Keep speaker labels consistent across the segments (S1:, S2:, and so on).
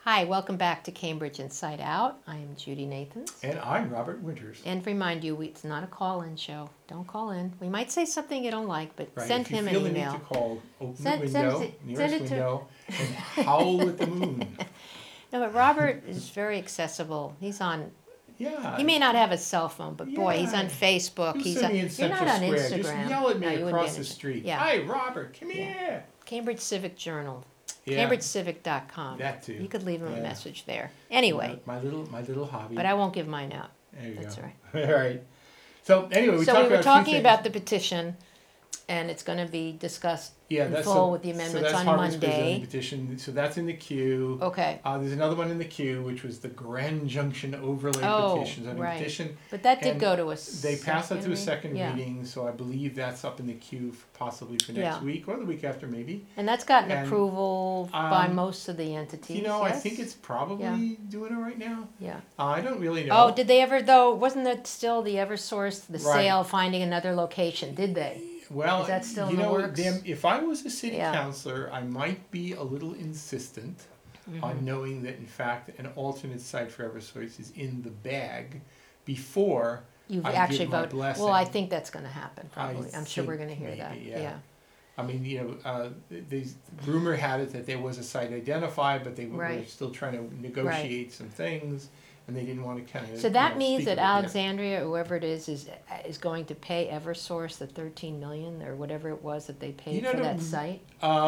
S1: Hi, welcome back to Cambridge Inside Out. I am Judy Nathans.
S2: And I'm Robert Winters.
S1: And remind you, it's not a call-in show. Don't call in. We might say something you don't like, but send him an email.
S2: If you feel the need to call, open the window, nearest window, and howl at the moon.
S1: No, but Robert is very accessible. He's on...
S2: Yeah.
S1: He may not have a cell phone, but boy, he's on Facebook.
S2: You're not on
S1: Instagram.
S2: Just yell at me
S1: No,
S2: across the street.
S1: Yeah.
S2: Hi, Robert, come here.
S1: Cambridge Civic Journal.
S2: Yeah.
S1: CambridgeCivic.com.
S2: That too.
S1: You could leave him a message there. Anyway.
S2: My little hobby.
S1: But I won't give mine out.
S2: There you
S1: That's
S2: go.
S1: right.
S2: All right. So anyway, we
S1: were talking about the petition, and it's going to be discussed in full with the amendments on Monday.
S2: Petition. So that's in the queue.
S1: Okay.
S2: There's another one in the queue, which was the Grand Junction Overlay petition.
S1: Petition. But that did go to a
S2: They passed it to a second reading, so I believe that's up in the queue possibly for next week or the week after, maybe.
S1: And that's gotten approval by most of the entities.
S2: I think it's probably doing it right now.
S1: Yeah.
S2: I don't really know.
S1: Oh, did they ever, though? Wasn't that still the Eversource, the sale, finding another location? Did they?
S2: Well,
S1: is that still in the works?
S2: If I was a city councilor, I might be a little insistent on knowing that, in fact, an alternate site for Eversource is in the bag before
S1: you've
S2: I
S1: actually
S2: give my
S1: voted.
S2: blessing.
S1: Well, I think that's going to happen, probably. I'm sure we're going to hear
S2: maybe,
S1: that.
S2: Yeah. I mean, the rumor had it that there was a site identified, but they were still trying to negotiate some things. And they didn't want to kind of.
S1: So that means that Alexandria, whoever it is going to pay Eversource the $13 million or whatever it was that they paid for that site.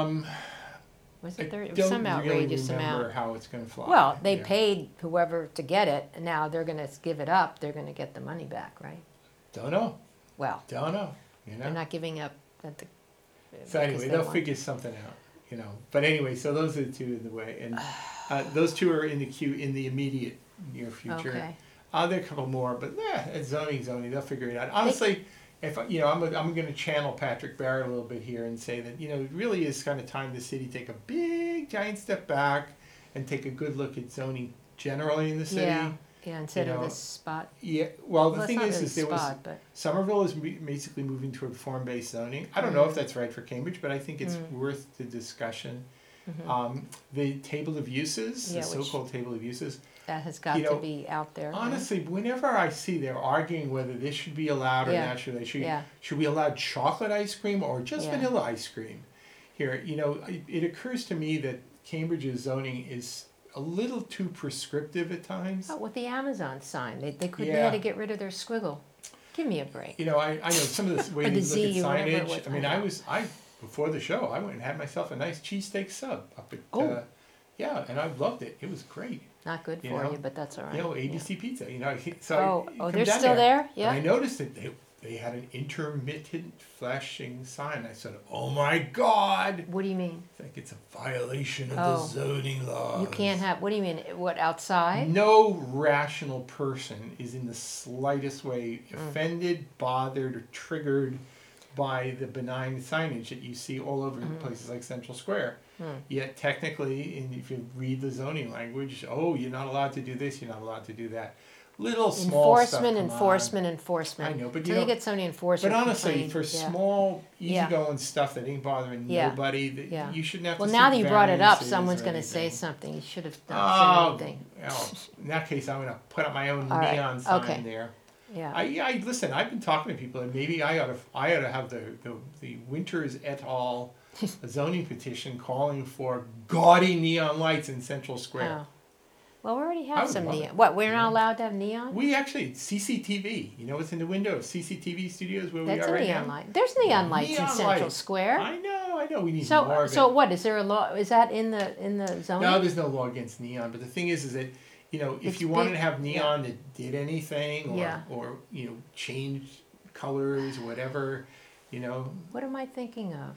S1: Was it it was some outrageous amount? I don't remember
S2: how it's going to fly.
S1: Well, they paid whoever to get it, and now they're going to give it up. They're going to get the money back, right?
S2: Don't know.
S1: Well,
S2: don't know.
S1: They're not giving up at the.
S2: So anyway, they'll figure something out, But anyway, so those are the two in the way, and those two are in the queue in the immediate near future.
S1: Okay.
S2: There are a couple more, but it's zoning. They'll figure it out. Honestly, if I'm going to channel Patrick Barrett a little bit here and say that it really is kind of time the city take a big giant step back and take a good look at zoning generally in the city.
S1: Yeah, instead of this spot.
S2: Yeah, well, the thing is Somerville is basically moving toward form-based zoning. I don't know if that's right for Cambridge, but I think it's worth the discussion. The table of uses, the so-called table of uses.
S1: That has got to be out there.
S2: Honestly, whenever I see they're arguing whether this should be allowed or not, should we allow chocolate ice cream or just vanilla ice cream? Here, it occurs to me that Cambridge's zoning is a little too prescriptive at times.
S1: Oh, with the Amazon sign, they had to get rid of their squiggle. Give me a break.
S2: I know some of the way they look at signage. I mean, before the show, I went and had myself a nice cheesesteak sub up at. And I loved it. It was great.
S1: Not good for you, but that's all right.
S2: ABC Pizza.
S1: So they're still there. Yeah.
S2: And I noticed that they had an intermittent flashing sign. I said, "Oh my God!"
S1: What do you mean?
S2: I think it's a violation of the zoning laws.
S1: You can't have. What do you mean? What, outside?
S2: No rational person is in the slightest way offended, bothered, or triggered by the benign signage that you see all over places like Central Square. Yet technically, and if you read the zoning language, you're not allowed to do this, you're not allowed to do that. Little small
S1: enforcement.
S2: I know, but
S1: you get so many enforcement.
S2: But honestly, for small, easygoing stuff that ain't bothering nobody, you shouldn't have to.
S1: Well, now that you brought it up, someone's going to say something. You should have done anything.
S2: Well, in that case, I'm going to put up my own neon sign there.
S1: Yeah.
S2: I listen. I've been talking to people, and maybe I ought to have the Winters et al. A zoning petition calling for gaudy neon lights in Central Square.
S1: Oh. Well, we already have some neon. What? We're not allowed to have neon?
S2: We actually CCTV. What's in the window of CCTV studios where we are right now?
S1: That's a neon light. There's neon lights in Central Square.
S2: I know. We need more of it.
S1: So what? Is there a law? Is that in the zoning?
S2: No, there's no law against neon. But the thing is that if you wanted to have neon that did anything or changed colors or whatever,
S1: What am I thinking of?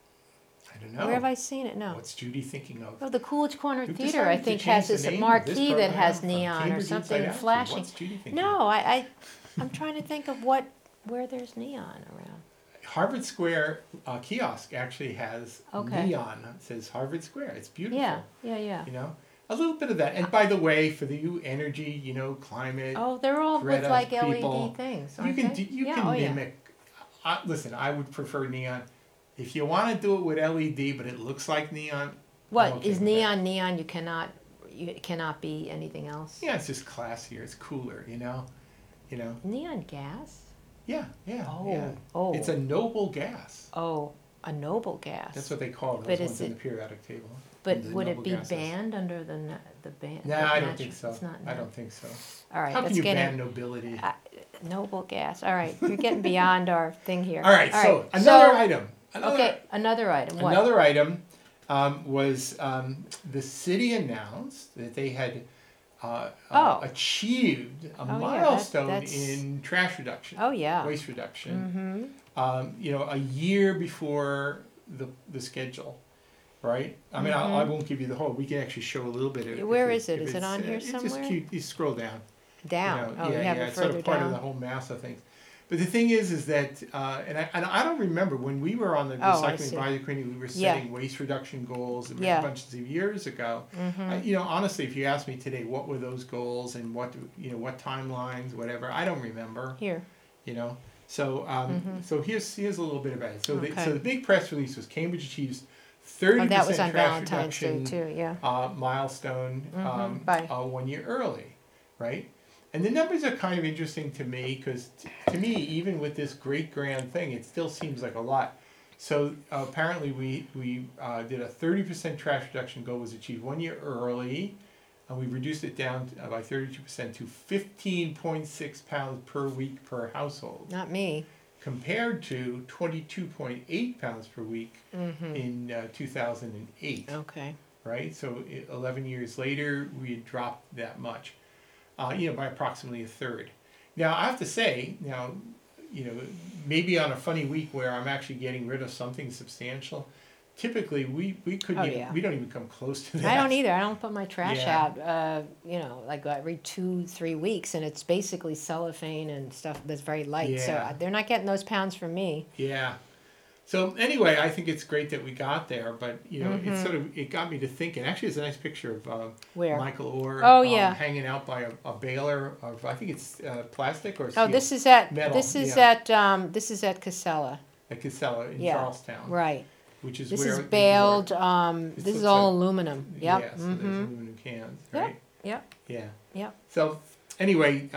S2: I don't know.
S1: Where have I seen it? No.
S2: What's Judy thinking of?
S1: Oh, the Coolidge Corner Theater, I think, has this marquee that has neon or something flashing.
S2: What's Judy thinking?
S1: No, I'm trying to think of where there's neon around.
S2: Harvard Square kiosk actually has neon. It says Harvard Square. It's beautiful.
S1: Yeah.
S2: A little bit of that. And by the way, for the energy, climate.
S1: Oh, they're all
S2: Greta
S1: with like
S2: people,
S1: LED things.
S2: You can mimic. Listen, I would prefer neon. If you want to do it with LED, but it looks like neon.
S1: What is neon? Neon. You cannot it cannot be anything else?
S2: Yeah, it's just classier. It's cooler, you know?
S1: Neon gas?
S2: Yeah, yeah,
S1: Oh,
S2: yeah.
S1: oh.
S2: It's a noble gas.
S1: Oh, a noble gas.
S2: That's what they call those ones in the periodic table.
S1: But would it be banned under the ban?
S2: No, I don't think so.
S1: It's not.
S2: I don't think so.
S1: All right,
S2: how can you ban nobility?
S1: Noble gas. All right, you're getting beyond our thing here.
S2: All right, so another item.
S1: Another item. What?
S2: Another item was the city announced that they had achieved a milestone in trash reduction.
S1: Oh yeah.
S2: Waste reduction. Mm-hmm. A year before the schedule. Right? I mean, I won't give you the whole. We can actually show a little bit of it.
S1: Where is it? Is it on here somewhere?
S2: It's just cute. You scroll down.
S1: Down.
S2: You have it
S1: further
S2: it's sort of part
S1: down.
S2: of the whole mass of things. But the thing is that, and I don't remember when we were on the Recycling Advisory Committee, we were setting waste reduction goals a bunch of years ago. Mm-hmm. Honestly, if you ask me today, what were those goals and what timelines, whatever, I don't remember.
S1: Here.
S2: So so here's a little bit about it. So the big press release was Cambridge achieves 30%
S1: that was on
S2: trash
S1: Valentine's
S2: reduction
S1: Day too, yeah.
S2: Milestone 1 year early, right? And the numbers are kind of interesting to me because to me, even with this great grand thing, it still seems like a lot. So apparently we did a 30% trash reduction goal was achieved 1 year early, and we reduced it down by 32% to 15.6 pounds per week per household.
S1: Not me.
S2: Compared to 22.8 pounds per week in 2008.
S1: Okay.
S2: Right? So 11 years later, we had dropped that much, by approximately a third. Now, I have to say, maybe on a funny week where I'm actually getting rid of something substantial, typically we couldn't we don't even come close to that.
S1: I don't either. I don't put my trash out like every 2-3 weeks, and it's basically cellophane and stuff that's very light. So they're not getting those pounds from me.
S2: Yeah. So anyway, I think it's great that we got there, but it got me to thinking. Actually, it's a nice picture of Michael Orr hanging out by a baler of, I think it's plastic or steel.
S1: This is at
S2: metal.
S1: This is at Casella.
S2: At Casella in Charlestown.
S1: Right.
S2: Which is
S1: this
S2: where
S1: is baled. This is all aluminum. Yep.
S2: Yeah, so there's aluminum cans, right?
S1: Yep.
S2: Yeah. So anyway,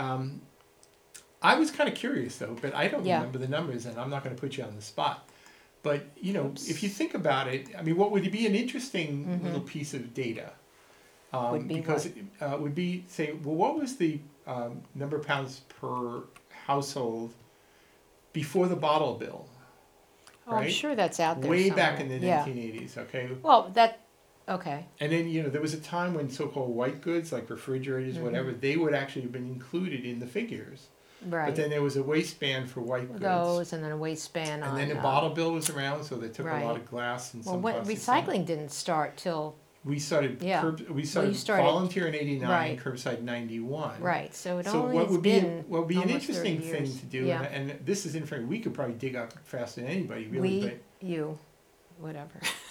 S2: I was kind of curious though, but I don't remember the numbers, and I'm not going to put you on the spot. But if you think about it, I mean, what would be an interesting little piece of data?
S1: Would be
S2: because it would be say, well, what was the number of pounds per household before the bottle bill?
S1: Oh, right? I'm sure that's out there
S2: way
S1: somewhere.
S2: Back in the 1980s, okay?
S1: Well, okay.
S2: And then, there was a time when so-called white goods, like refrigerators, whatever, they would actually have been included in the figures.
S1: Right.
S2: But then there was a waistband for white goods.
S1: Those, and then a waistband on...
S2: And then the bottle bill was around, so they took a lot of glass and some plastic.
S1: Recycling didn't start till...
S2: We started volunteer in 89, curbside 91.
S1: Right, so
S2: what would be an interesting thing to do, and this is information we could probably dig up faster than anybody, really.
S1: Whatever.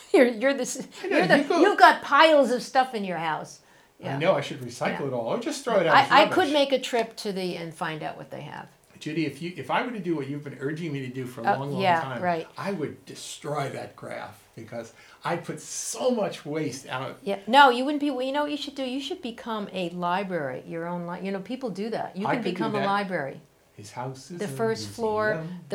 S1: You've got piles of stuff in your house.
S2: Yeah. I know, I should recycle it all, or just throw it out.
S1: I could make a trip and find out what they have.
S2: Judy, if I were to do what you've been urging me to do for a long time,
S1: right.
S2: I would destroy that graph because I put so much waste out.
S1: Yeah, no, you wouldn't be. You know what you should do? You should become a library, your own. People do that. You can become a library.
S2: His house is
S1: the first floor. The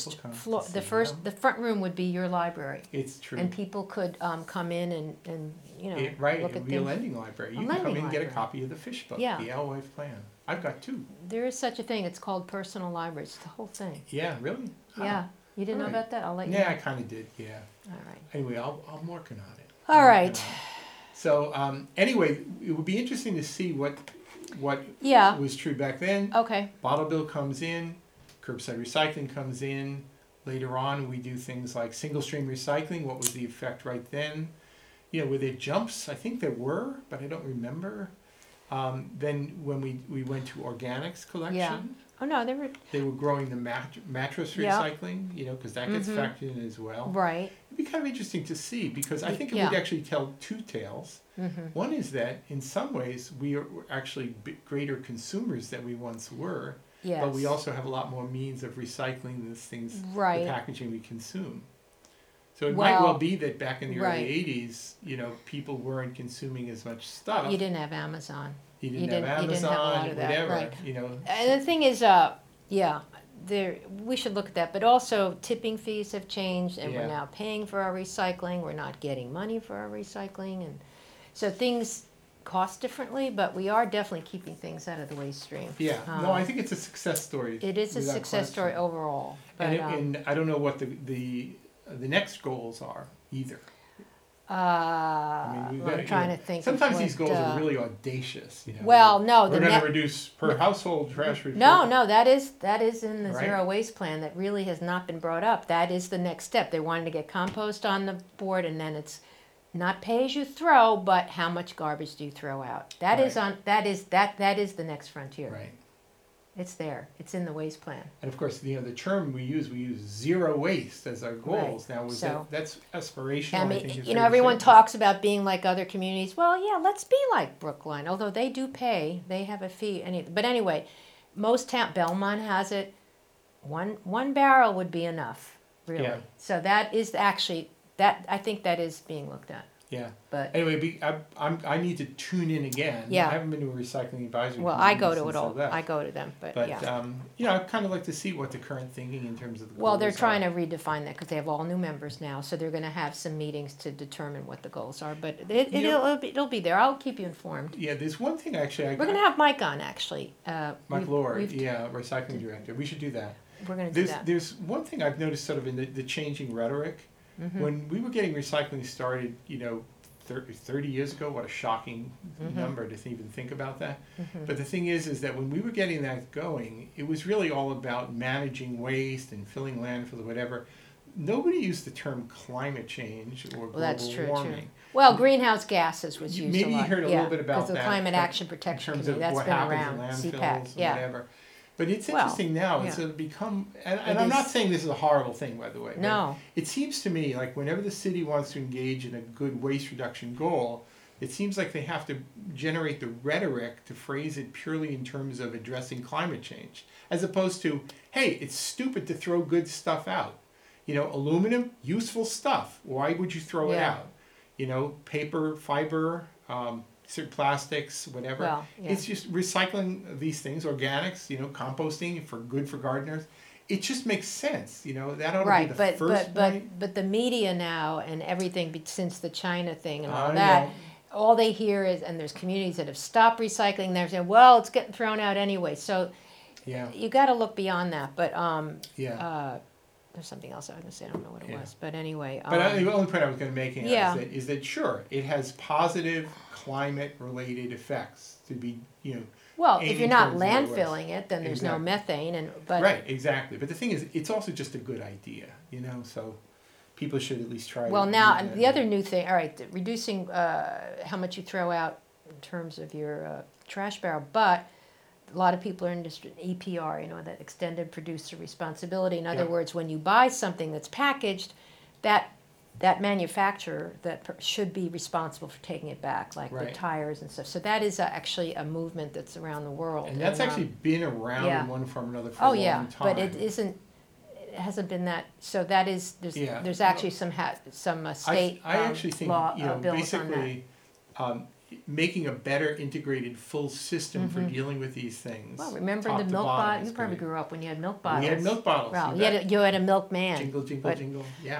S1: front room would be your library.
S2: It's true.
S1: And people could come in and
S2: right.
S1: look
S2: it
S1: at
S2: would be a lending library. You can come in and get a copy of the Fish Book, the Alewife Plan. I've got 2.
S1: There is such a thing. It's called personal libraries. It's the whole thing.
S2: Yeah, really?
S1: Yeah. You didn't know about that? I'll let you know.
S2: Yeah, I kind of did, yeah.
S1: All right.
S2: Anyway, I'm working on it.
S1: All right.
S2: So, anyway, it would be interesting to see what was true back then.
S1: Okay.
S2: Bottle bill comes in, curbside recycling comes in. Later on, we do things like single stream recycling. What was the effect right then? Were there jumps? I think there were, but I don't remember. Then when we went to organics collection.
S1: Yeah. Oh no,
S2: they were growing the mattress recycling, because that gets factored in as well.
S1: Right.
S2: It'd be kind of interesting to see because I think it would actually tell 2 tales. One is that in some ways we are actually greater consumers than we once were.
S1: Yes.
S2: But we also have a lot more means of recycling the things, the packaging we consume. So it might well be that back in the early 80s, people weren't consuming as much stuff.
S1: You didn't have Amazon.
S2: You didn't have Amazon,
S1: you didn't have a lot of that,
S2: whatever.
S1: Right.
S2: And
S1: the thing is, we should look at that. But also, tipping fees have changed, and we're now paying for our recycling. We're not getting money for our recycling, and so things cost differently. But we are definitely keeping things out of the waste stream.
S2: Yeah. No, I think it's a success story.
S1: It is a success story overall. But,
S2: and I don't know what the next goals are either.
S1: I'm trying to think.
S2: Sometimes these goals are really audacious.
S1: Well, no,
S2: we're going to reduce per household trash.
S1: No, that is in the zero waste plan that really has not been brought up. That is the next step. They wanted to get compost on the board, and then it's not pay as you throw, but how much garbage do you throw out? That is the next frontier.
S2: Right.
S1: It's there. It's in the waste plan.
S2: And of course, the term we use zero waste as our goals.
S1: Right.
S2: Now, that's aspirational. I think
S1: everyone talks about being like other communities. Well, yeah, let's be like Brookline. Although they do pay, they have a fee. But anyway, most Belmont has it. One barrel would be enough, really.
S2: Yeah.
S1: So that is actually I think that is being looked at.
S2: Yeah.
S1: But
S2: anyway, I need to tune in again.
S1: Yeah.
S2: I haven't been to a recycling advisory.
S1: Well, I go to it all. I go to them, but
S2: I'd kind of like to see what the current thinking in terms of the goals.
S1: Well, they're trying to redefine that because they have all new members now, so they're going to have some meetings to determine what the goals are. But it'll be there. I'll keep you informed.
S2: Yeah, there's one thing actually.
S1: We're going to have Mike on actually.
S2: Mike Lord, recycling director. We should do that.
S1: We're going to do that.
S2: There's one thing I've noticed sort of in the changing rhetoric. Mm-hmm. When we were getting recycling started, 30 years ago, what a shocking number to even think about that. Mm-hmm. But the thing is that when we were getting that going, it was really all about managing waste and filling landfills or whatever. Nobody used the term climate change or global warming.
S1: True. Well, greenhouse gases was used a lot.
S2: Maybe you heard a little bit about that.
S1: Because the Climate Action Protection Committee, that's been around. CPAC,
S2: whatever. But it's interesting now. It's become, and I'm not saying this is a horrible thing, by the way.
S1: No.
S2: It seems to me like whenever the city wants to engage in a good waste reduction goal, it seems like they have to generate the rhetoric to phrase it purely in terms of addressing climate change, as opposed to, hey, it's stupid to throw good stuff out. Aluminum, useful stuff. Why would you throw it out? Paper, fiber, certain plastics, whatever.
S1: Well,
S2: it's just recycling these things, organics, composting good for gardeners. It just makes sense, that ought to be the first point.
S1: But the media now and everything since the China thing and all that, all they hear is, and there's communities that have stopped recycling, they're saying, well, it's getting thrown out anyway. So you got to look beyond that. But there's something else I was going to say. I don't know what it was. But anyway.
S2: But the only point I was going to make is that sure, it has positive climate-related effects to be,
S1: Well, if you're not landfilling it, then there's no methane.
S2: Right, exactly. But the thing is, it's also just a good idea, so people should at least try.
S1: Well, now, the other new thing, all right, reducing how much you throw out in terms of your trash barrel, but a lot of people are in EPR, that extended producer responsibility. In other words, when you buy something that's packaged, that manufacturer should be responsible for taking it back, like the tires and stuff. So that is actually a movement that's around the world.
S2: And that's actually been around in one form or another for a long time.
S1: But it hasn't been that. So that is there's actually some state
S2: I actually think
S1: law bills
S2: basically
S1: on that.
S2: Making a better integrated full system for dealing with these things.
S1: Well, remember the milk bottle? You probably grew up when you had milk bottles.
S2: We had milk bottles.
S1: Well, you had a milkman.
S2: Jingle, jingle, yeah.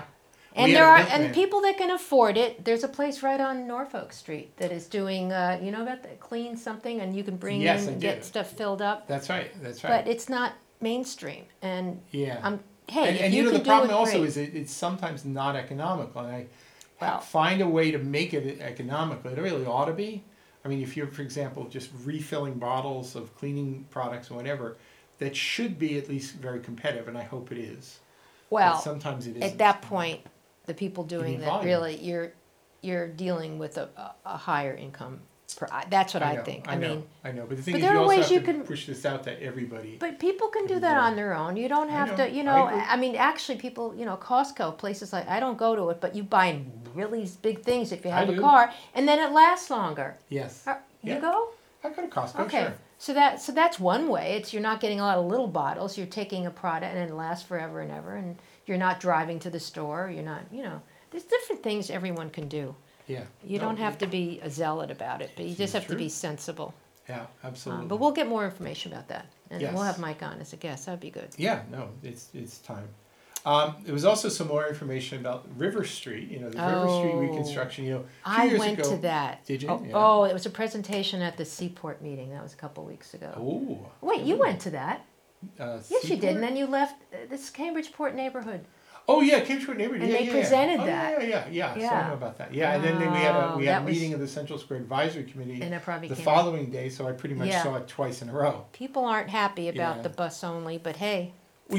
S1: And people that can afford it. There's a place right on Norfolk Street that is doing, about the clean something, and you can bring in and get stuff filled up.
S2: That's right.
S1: But it's not mainstream, and
S2: and
S1: if you can
S2: the
S1: do
S2: problem
S1: it,
S2: also
S1: great.
S2: is it's sometimes not economical, and find a way to make it economical. It really ought to be. I mean, if you're, for example, just refilling bottles of cleaning products or whatever, that should be at least very competitive, and I hope it is.
S1: Well,
S2: but sometimes it isn't.
S1: At that point, the people doing that really, you're dealing with a higher income. That's what I think.
S2: I know. But the thing is, you also have to push this out to everybody.
S1: But people can do that on their own. You don't have to, I mean, actually, people, Costco, places like, I don't go to it, but you buy really big things if you have a car, and then it lasts longer.
S2: Yes.
S1: You go?
S2: I go to Costco,
S1: okay.
S2: Sure.
S1: So that's one way. You're not getting a lot of little bottles. You're taking a product and it lasts forever and ever, and You're not driving to the store. You're not, there's different things everyone can do.
S2: Yeah.
S1: You don't have to be a zealot about it, but you just have to be sensible.
S2: Yeah, absolutely.
S1: But we'll get more information about that, and
S2: Yes.
S1: we'll have Mike on as a guest. That'd be good.
S2: Yeah, no, it's time. There was also some more information about River Street, the River Street reconstruction, a few
S1: I
S2: years
S1: went
S2: ago.
S1: to that.
S2: Did you?
S1: Oh, it was a presentation at the Seaport meeting. That was a couple weeks ago.
S2: Oh.
S1: Wait, you went to that? Yes, you
S2: Seaport?
S1: did, and then you left this Cambridgeport neighborhood.
S2: Oh yeah, Cambridgeport neighborhood.
S1: And
S2: yeah,
S1: they
S2: yeah,
S1: presented
S2: yeah.
S1: that.
S2: Yeah. So I know about that. Yeah, and then we had a meeting of the Central Square Advisory Committee
S1: and it probably
S2: the following day, so I pretty much saw it twice in a row.
S1: People aren't happy about the bus only, but hey.
S2: Well,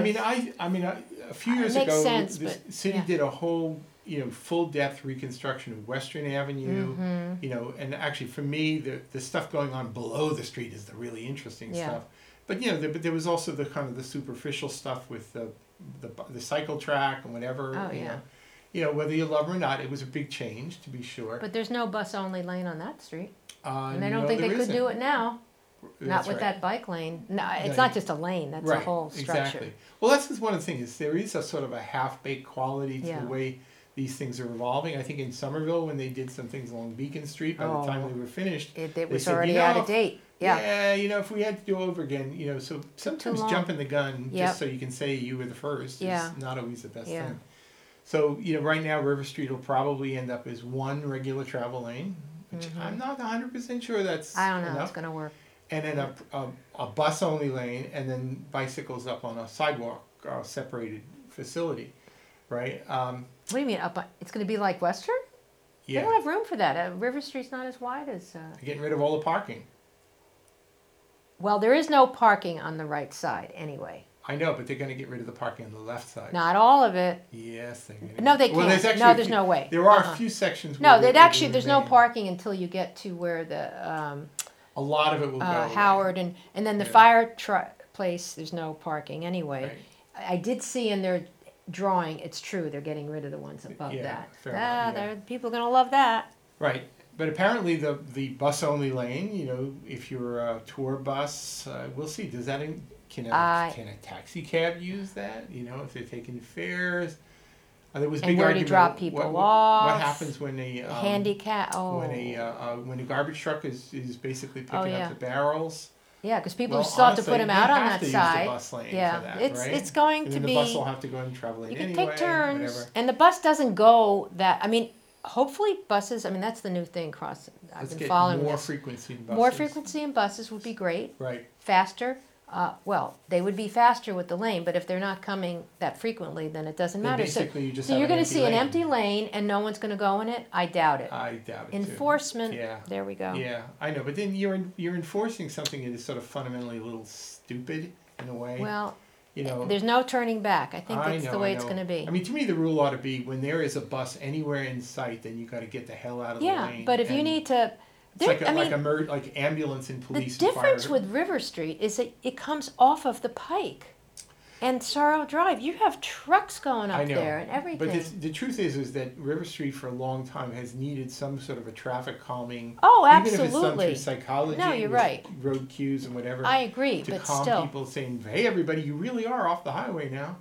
S2: a few years ago, the city did a whole, full depth reconstruction of Western Avenue.
S1: Mm-hmm.
S2: And actually for me, the stuff going on below the street is the really interesting stuff. But but there was also the kind of the superficial stuff with the cycle track and whatever. Whether you love them or not, it was a big change, to be sure.
S1: But there's no bus only lane on that street. And I don't
S2: no,
S1: think they
S2: there
S1: could
S2: isn't.
S1: do it now. Not with
S2: right.
S1: that bike lane. No, it's not just a lane. That's a whole structure.
S2: Exactly. Well, that's just one of the things. There is a sort of a half-baked quality to the way these things are evolving. I think in Somerville, when they did some things along Beacon Street, by the time they were finished,
S1: it was already out of date.
S2: Yeah, if we had to do over again, so sometimes jumping the gun just so you can say you were the first is not always the best thing. So, right now, River Street will probably end up as one regular travel lane, which I'm not 100% sure that's
S1: I don't know
S2: enough.
S1: how it's going to work.
S2: And then a bus-only lane, and then bicycles up on a sidewalk separated facility, right?
S1: What do you mean it's going to be like Western?
S2: Yeah.
S1: They don't have room for that. River Street's not as wide as...
S2: They're getting rid of all the parking.
S1: Well, there is no parking on the right side anyway.
S2: I know, but they're going to get rid of the parking on the left side.
S1: Not all of it.
S2: Yes, they're going to.
S1: No, they can't. There's no way.
S2: There are a few sections.
S1: No, there's no parking until you get to where the...
S2: a lot of it will go
S1: Howard and then the fire place. There's no parking anyway. Right. I did see in their drawing. It's true. They're getting rid of the ones above that.
S2: Fair enough,
S1: people are gonna love that.
S2: Right, but apparently the bus only lane. If you're a tour bus, we'll see. Does that can a taxi cab use that? If they're taking fares. There was big
S1: where
S2: argument.
S1: To drop people off.
S2: What happens when a
S1: handicap?
S2: When a garbage truck is basically picking up the barrels?
S1: Yeah, because people still have to put them out on that side.
S2: Use the bus lane for that,
S1: it's going to be.
S2: The bus will have to go in travel lane anyway.
S1: You can take turns,
S2: whatever.
S1: and the bus doesn't go that. I mean, hopefully buses. I mean, that's the new thing. I've been following
S2: more
S1: this.
S2: frequency in buses.
S1: More frequency in buses would be great.
S2: Right.
S1: Faster. They would be faster with the lane, but if they're not coming that frequently, then it doesn't matter. So you're going to see an empty lane and no one's going to go in it? I doubt it.
S2: I doubt it
S1: Enforcement,
S2: too.
S1: there we go.
S2: Yeah, I know, but then you're enforcing something that is sort of fundamentally a little stupid in a way.
S1: Well, there's no turning back. I think that's the way it's going to be.
S2: I mean, to me, the rule ought to be when there is a bus anywhere in sight, then you got to get the hell out of the lane.
S1: Yeah, but if you need to...
S2: It's like ambulance and police.
S1: The difference with River Street is that it comes off of the Pike and Sorrow Drive. You have trucks going up there and everything.
S2: But the truth is that River Street for a long time has needed some sort of a traffic calming.
S1: Oh, absolutely.
S2: Even if it's done through psychology.
S1: No, you're right.
S2: Road cues and whatever.
S1: I agree,
S2: to
S1: but
S2: calm
S1: still.
S2: people saying, hey, everybody, you really are off the highway now.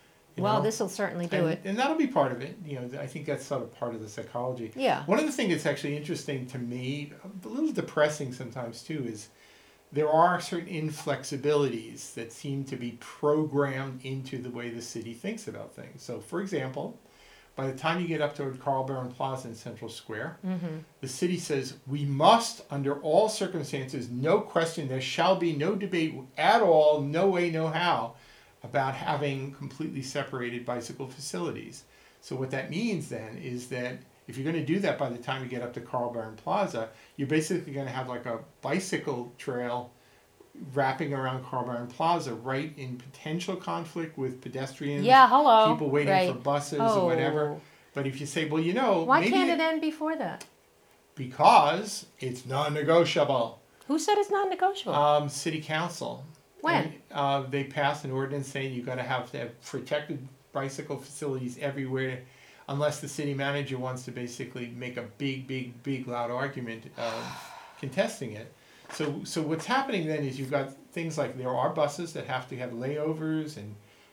S1: This will certainly do it.
S2: And that'll be part of it. I think that's sort of part of the psychology.
S1: Yeah.
S2: One of the things that's actually interesting to me, a little depressing sometimes too, is there are certain inflexibilities that seem to be programmed into the way the city thinks about things. So, for example, by the time you get up toward Carl Barron Plaza in Central Square, the city says, we must, under all circumstances, no question, there shall be no debate at all, no way, no how, about having completely separated bicycle facilities. So what that means then is that if you're going to do that by the time you get up to Carl Barron Plaza, you're basically going to have like a bicycle trail wrapping around Carl Barron Plaza, right in potential conflict with pedestrians, people waiting for buses or whatever. But if you say, well,
S1: why can't it end before that?
S2: Because it's non-negotiable.
S1: Who said it's non-negotiable?
S2: City Council.
S1: When?
S2: And, they passed an ordinance saying you're going to have protected bicycle facilities everywhere, unless the city manager wants to basically make a big loud argument contesting it. So what's happening then is you've got things like there are buses that have to have layovers and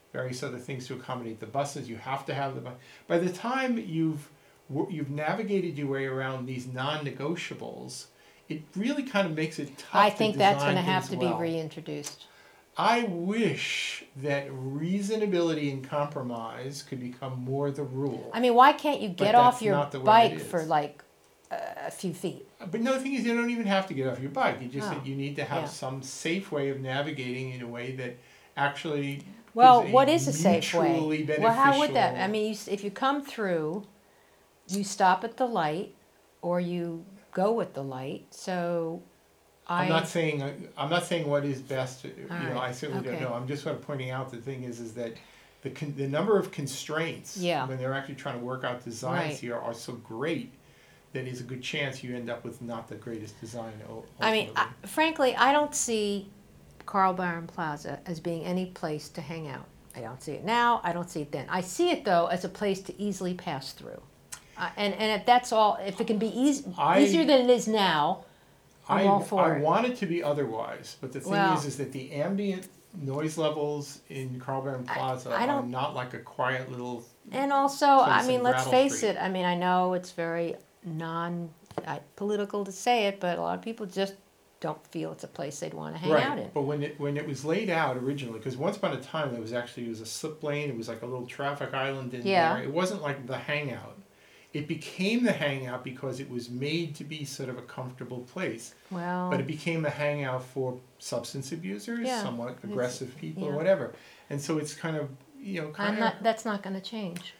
S2: various other things to accommodate the buses. You have to have the bus. By the time you've navigated your way around these non-negotiables, it really kind of makes it tough.
S1: I think that's going to
S2: design
S1: have
S2: things
S1: to
S2: well.
S1: be reintroduced.
S2: I wish that reasonability and compromise could become more the rule.
S1: I mean, why can't you get off your bike for like a few feet?
S2: But no, the thing is, you don't even have to get off your bike. You just you need to have some safe way of navigating in a way that actually.
S1: Well, what is a safe way?
S2: Beneficial.
S1: Well, how would that? I mean, if you come through, you stop at the light, or you go with the light. So,
S2: I'm not saying what is best.
S1: Right.
S2: I certainly don't know. I'm just sort of pointing out the thing is that the number of constraints when they're actually trying to work out designs here are so great that there's a good chance you end up with not the greatest design. Ultimately.
S1: I mean, frankly, I don't see Carl Barron Plaza as being any place to hang out. I don't see it now. I don't see it then. I see it though as a place to easily pass through, and if that's all, if it can be easier than it is now. I'm all for it.
S2: I want it to be otherwise, but the thing is that the ambient noise levels in Carl Barron Plaza are not like a quiet little.
S1: And also, I mean, let's face it. I mean, I know it's very non-political to say it, but a lot of people just don't feel it's a place they'd want to hang out in.
S2: But when it was laid out originally, because once upon a time it was a slip lane. It was like a little traffic island in there. It wasn't like the hangout. It became the hangout because it was made to be sort of a comfortable place.
S1: Well,
S2: but it became a hangout for substance abusers, somewhat aggressive people, or whatever. And so it's kind of,
S1: that's not going to change.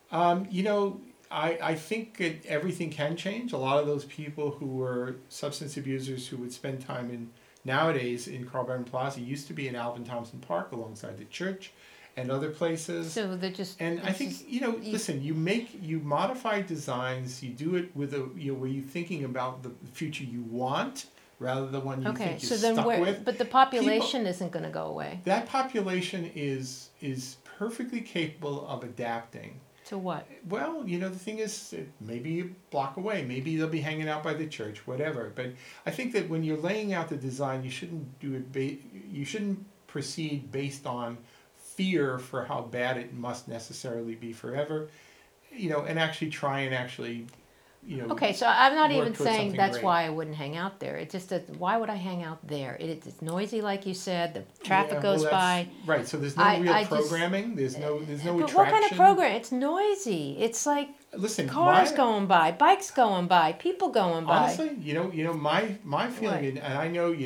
S2: I think that everything can change. A lot of those people who were substance abusers who would spend time nowadays in Carl Barron Plaza used to be in Alvin Thompson Park alongside the church and other places.
S1: So they're just.
S2: And I think listen. You modify designs. You do it with where you're thinking about the future you want rather than one you think you're stuck with.
S1: But the population isn't going to go away.
S2: That population is perfectly capable of adapting.
S1: To what?
S2: Well, the thing is, maybe a block away. Maybe they'll be hanging out by the church, whatever. But I think that when you're laying out the design, you shouldn't do it. You shouldn't proceed based on fear for how bad it must necessarily be forever, and actually try and
S1: Okay, so I'm not even saying that's why I wouldn't hang out there. It's just that why would I hang out there? It's noisy, like you said. The traffic goes by.
S2: Right. So there's no real programming. There's no attraction.
S1: But what kind of program? It's noisy. It's like cars going by, bikes going by, people going by.
S2: Honestly, my feeling, and I know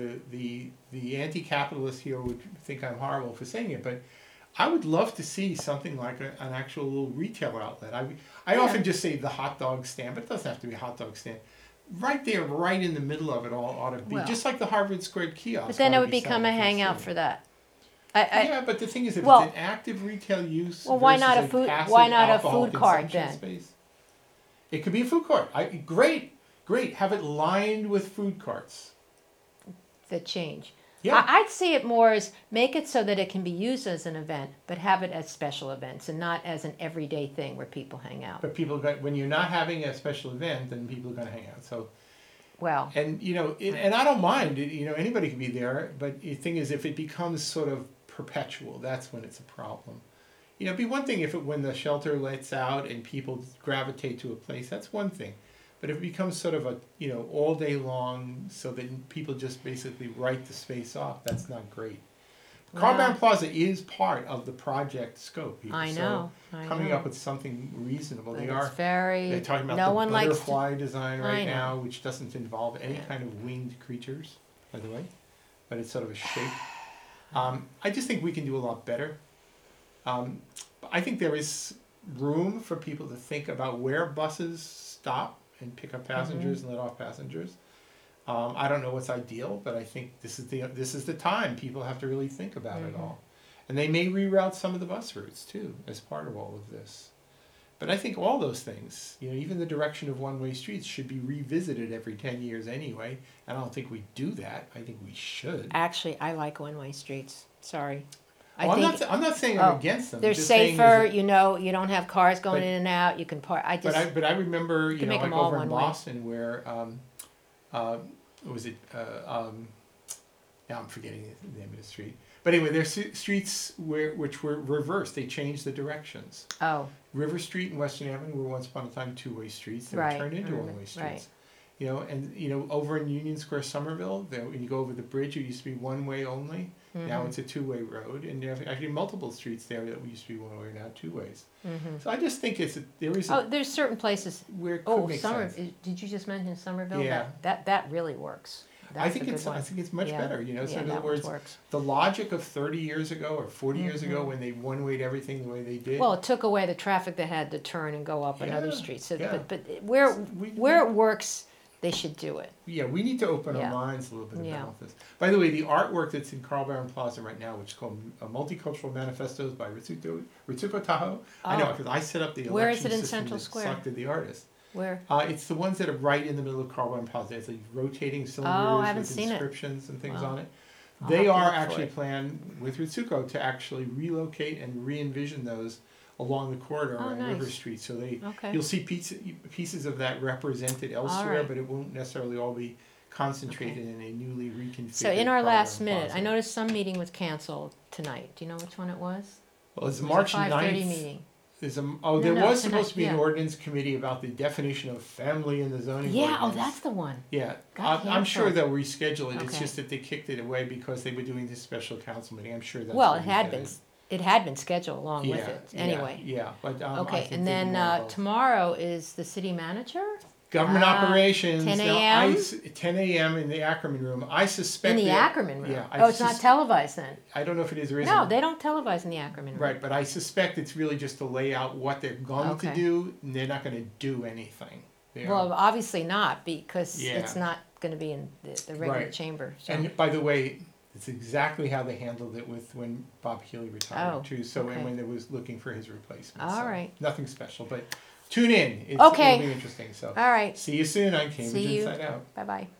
S2: the anti-capitalist here would think I'm horrible for saying it, but I would love to see something like an actual little retail outlet. I often just say the hot dog stand, but it doesn't have to be a hot dog stand. Right there, right in the middle of it all ought to be, just like the Harvard Squared kiosk.
S1: But then it would become a hangout for that.
S2: But the thing is, if it's an active retail use,
S1: why not a food? Why not a food cart then?
S2: Space, it could be a food cart. Great. Have it lined with food carts.
S1: That change.
S2: Yeah.
S1: I'd see it more as make it so that it can be used as an event, but have it as special events and not as an everyday thing where people hang out.
S2: But when you're not having a special event, then people are going to hang out. So, and and I don't mind. Anybody can be there. But the thing is, if it becomes sort of perpetual, that's when it's a problem. It'd be one thing when the shelter lets out and people gravitate to a place. That's one thing. But if it becomes sort of all day long, so that people just basically write the space off, that's not great. Carl Barron Plaza is part of the project scope here.
S1: I know.
S2: Coming up with something reasonable.
S1: But
S2: they're talking about the butterfly design right now, which doesn't involve any kind of winged creatures, by the way, but it's sort of a shape. I just think we can do a lot better. I think there is room for people to think about where buses stop and pick up passengers and let off passengers. I don't know what's ideal, but I think this is the time people have to really think about it all. And they may reroute some of the bus routes too as part of all of this. But I think all those things, even the direction of one-way streets should be revisited every 10 years anyway. And I don't think we do that. I think we should.
S1: Actually, I like one-way streets. Sorry.
S2: I'm not saying I'm against them.
S1: They're safer. You don't have cars going in and out. You can park.
S2: But I remember, like over in Boston, where was it? Now I'm forgetting the name of the street. But anyway, there's streets which were reversed. They changed the directions.
S1: Oh.
S2: River Street and Western Avenue were once upon a time two-way streets. They were turned into one-way streets.
S1: Right.
S2: You know, and you know, over in Union Square, Somerville, when you go over the bridge, it used to be one way only. Mm-hmm. Now it's a two-way road, and there are actually multiple streets there that used to be one way, now two ways. Mm-hmm. So I just think
S1: there's certain places
S2: where it could make sense.
S1: Did you just mention Somerville?
S2: Yeah.
S1: That really works.
S2: I think it's much better. You know, so in other words, the logic of 30 years ago or 40 years ago when they one-wayed everything the way they did.
S1: Well, it took away the traffic that had to turn and go up another street. So, but where it works, they should do it.
S2: Yeah, we need to open our minds a little bit about this. By the way, the artwork that's in Carl Barron Plaza right now, which is called Multicultural Manifestos by Ritsuko Tahoe. I know, because I set up the election system that selected the artist.
S1: Where?
S2: It's the ones that are right in the middle of Carl Barron Plaza. It's like rotating cylinders with inscriptions and things on it. They are actually planned with Ritsuko to actually relocate and re-envision those along the corridor on River Street. So you'll see pieces of that represented elsewhere, but it won't necessarily all be concentrated in a newly reconfigured.
S1: So in our last minute, I noticed some meeting was canceled tonight. Do you know which one it was?
S2: Well, it's March 9th. 5:30
S1: meeting.
S2: There was supposed to be an ordinance committee about the definition of family in the zoning ordinance.
S1: That's the one.
S2: Yeah, I'm sure they'll reschedule it. Okay. It's just that they kicked it away because they were doing this special council meeting. I'm sure that's
S1: it had been scheduled along with it anyway.
S2: Yeah, but
S1: okay, and then tomorrow is the city manager.
S2: Government operations.
S1: 10 a.m.
S2: 10 a.m. in the Ackerman room. I suspect.
S1: In the Ackerman room. Yeah. It's not televised then.
S2: I don't know if it is or isn't.
S1: No, they don't televise in the Ackerman room.
S2: Right, but I suspect it's really just to lay out what they're going to do, and they're not going to do anything.
S1: Well, obviously not, because it's not going to be in the regular chamber. So.
S2: And by the way, it's exactly how they handled it with when Bob Healy retired too. So and when they was looking for his replacement.
S1: All right.
S2: Nothing special, but tune in. It'll be interesting. So
S1: all right.
S2: See you soon on Cambridge Inside Out.
S1: Bye-bye.